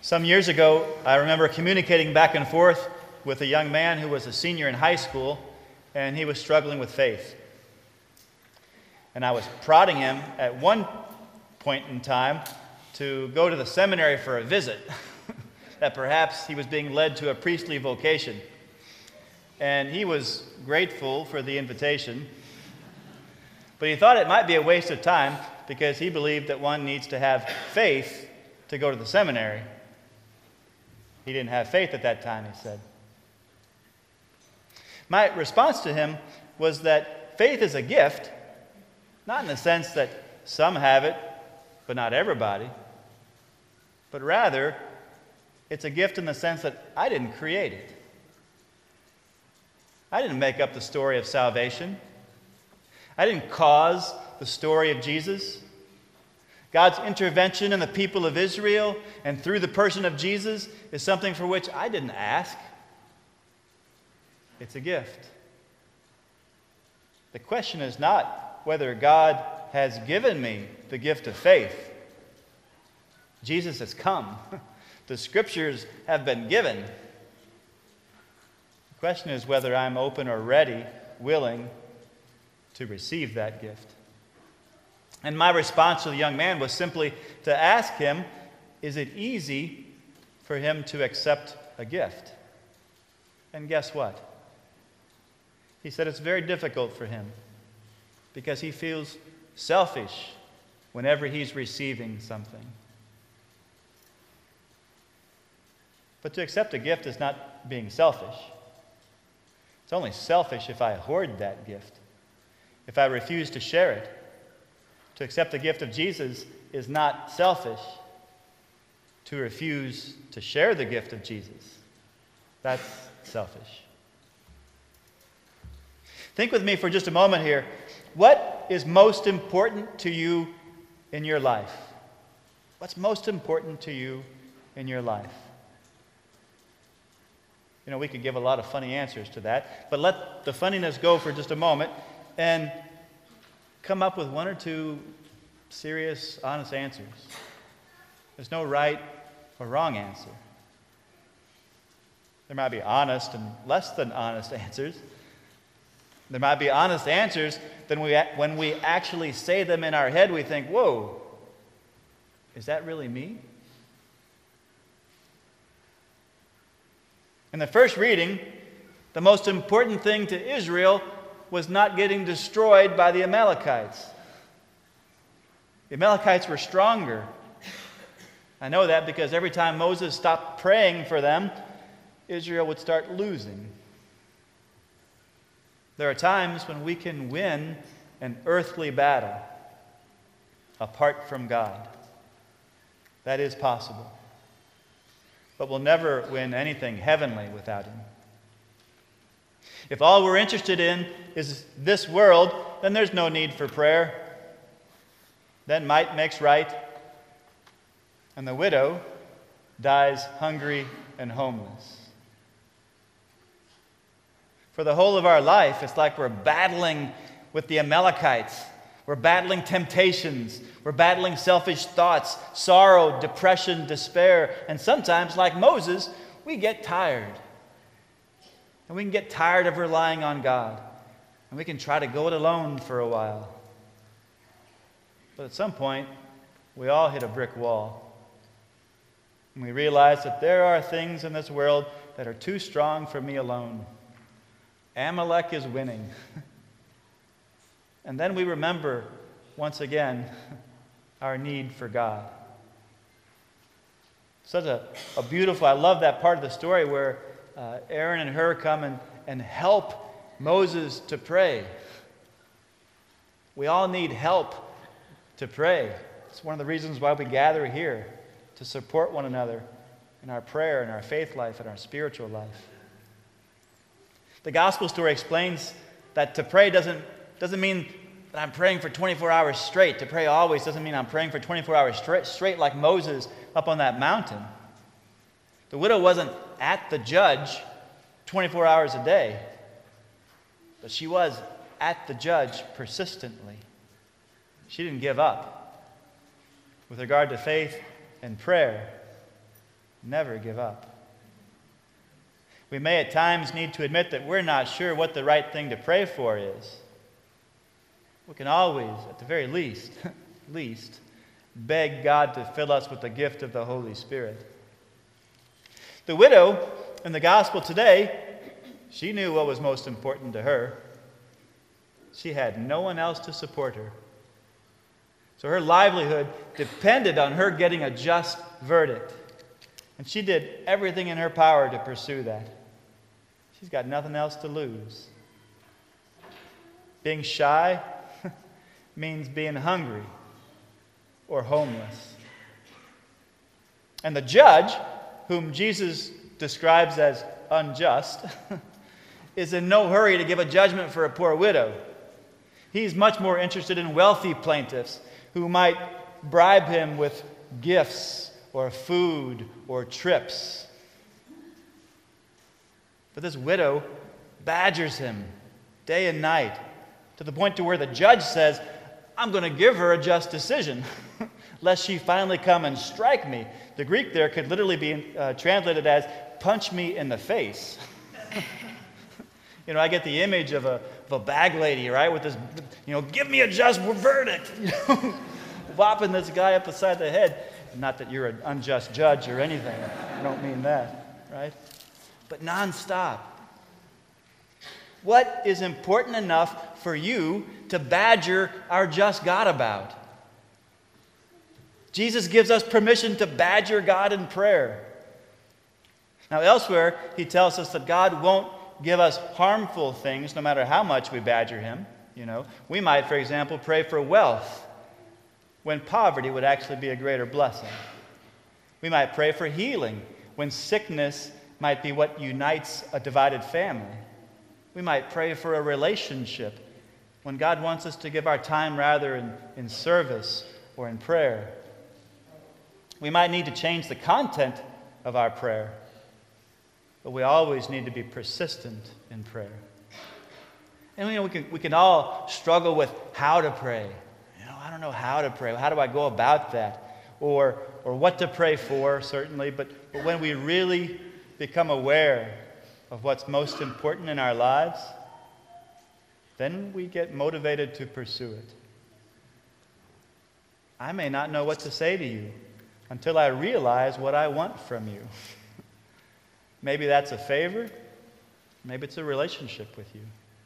Some years ago, I remember communicating back and forth with a young man who was a senior in high school, and he was struggling with faith. And I was prodding him at one point in time to go to the seminary for a visit, that perhaps he was being led to a priestly vocation. And he was grateful for the invitation, but he thought it might be a waste of time because he believed that one needs to have faith to go to the seminary. He didn't have faith at that time, he said. My response to him was that faith is a gift, not in the sense that some have it, but not everybody, but rather, it's a gift in the sense that I didn't create it. I didn't make up the story of salvation. I didn't cause the story of Jesus. God's intervention in the people of Israel and through the person of Jesus is something for which I didn't ask. It's a gift. The question is not whether God has given me the gift of faith. Jesus has come. The Scriptures have been given. The question is whether I'm open or ready, willing to receive that gift. And my response to the young man was simply to ask him, is it easy for him to accept a gift? And guess what? He said it's very difficult for him because he feels selfish whenever he's receiving something. But to accept a gift is not being selfish. It's only selfish if I hoard that gift, if I refuse to share it. To accept the gift of Jesus is not selfish. To refuse to share the gift of Jesus, that's selfish. Think with me for just a moment here. What is most important to you in your life? What's most important to you in your life? You know, we could give a lot of funny answers to that, but let the funniness go for just a moment and come up with one or two serious, honest answers. There's no right or wrong answer. There might be honest and less than honest answers. There might be honest answers, then when we actually say them in our head, we think, whoa, is that really me? In the first reading, the most important thing to Israel was not getting destroyed by the Amalekites. The Amalekites were stronger. I know that because every time Moses stopped praying for them, Israel would start losing. There are times when we can win an earthly battle apart from God. That is possible. But we'll never win anything heavenly without Him. If all we're interested in is this world, then there's no need for prayer. Then might makes right, and the widow dies hungry and homeless. For the whole of our life, it's like we're battling with the Amalekites. We're battling temptations. We're battling selfish thoughts, sorrow, depression, despair. And sometimes, like Moses, we get tired. And we can get tired of relying on God. And we can try to go it alone for a while. But at some point, we all hit a brick wall. And we realize that there are things in this world that are too strong for me alone. Amalek is winning. And then we remember, once again, our need for God. Such a beautiful, I love that part of the story where Aaron and Hur come and help Moses to pray. We all need help to pray. It's one of the reasons why we gather here, to support one another in our prayer, in our faith life, in our spiritual life. The gospel story explains that to pray doesn't mean that I'm praying for 24 hours straight. To pray always doesn't mean I'm praying for 24 hours straight like Moses up on that mountain. The widow wasn't at the judge 24 hours a day, but she was at the judge persistently. She didn't give up. With regard to faith and prayer, never give up. We may at times need to admit that we're not sure what the right thing to pray for is. We can always, at the very least, beg God to fill us with the gift of the Holy Spirit. The widow in the gospel today, she knew what was most important to her. She had no one else to support her. So her livelihood depended on her getting a just verdict. And she did everything in her power to pursue that. She's got nothing else to lose. Being shy means being hungry or homeless. And the judge, whom Jesus describes as unjust, is in no hurry to give a judgment for a poor widow. He's much more interested in wealthy plaintiffs who might bribe him with gifts or food or trips. But this widow badgers him day and night to the point to where the judge says, I'm going to give her a just decision, lest she finally come and strike me. The Greek there could literally be translated as, punch me in the face. I get the image of a bag lady, right, with this, give me a just verdict, whopping this guy up beside the head. Not that you're an unjust judge or anything. I don't mean that, right? But nonstop. What is important enough for you to badger our just God about? Jesus gives us permission to badger God in prayer. Now, elsewhere, he tells us that God won't give us harmful things no matter how much we badger him. We might, for example, pray for wealth when poverty would actually be a greater blessing. We might pray for healing when sickness might be what unites a divided family. We might pray for a relationship when God wants us to give our time rather in service or in prayer. We might need to change the content of our prayer, but we always need to be persistent in prayer. And we can all struggle with how to pray. I don't know how to pray. How do I go about that? Or what to pray for, certainly. But when we really become aware of what's most important in our lives, then we get motivated to pursue it. I may not know what to say to you until I realize what I want from you. Maybe that's a favor. Maybe it's a relationship with you.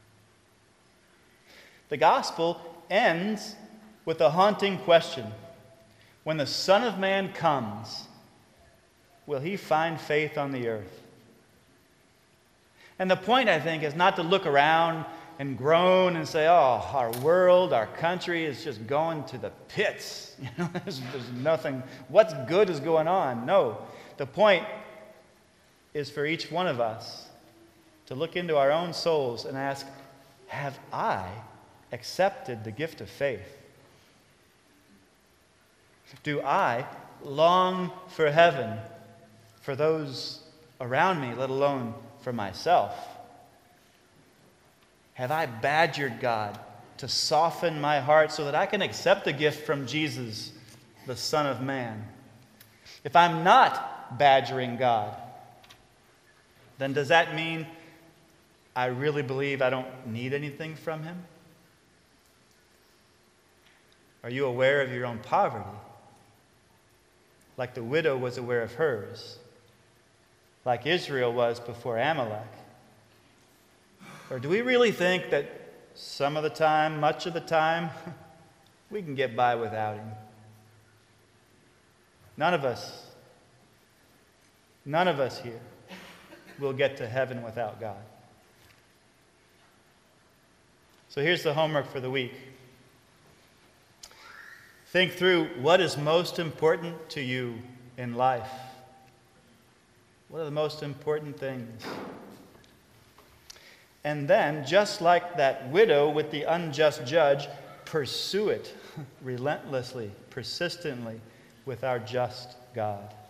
The gospel ends with a haunting question. When the Son of Man comes, will he find faith on the earth? And the point, I think, is not to look around and groan and say, oh, our world, our country is just going to the pits. There's nothing, what's good is going on. No, the point is for each one of us to look into our own souls and ask, have I accepted the gift of faith? Do I long for heaven for those around me, let alone for myself? Have I badgered God to soften my heart so that I can accept the gift from Jesus, the Son of Man? If I'm not badgering God, then does that mean I really believe I don't need anything from him? Are you aware of your own poverty, like the widow was aware of hers, like Israel was before Amalek? Or do we really think that some of the time, much of the time, we can get by without him? None of us here will get to heaven without God. So here's the homework for the week. Think through what is most important to you in life. What are the most important things? And then, just like that widow with the unjust judge, pursue it relentlessly, persistently with our just God.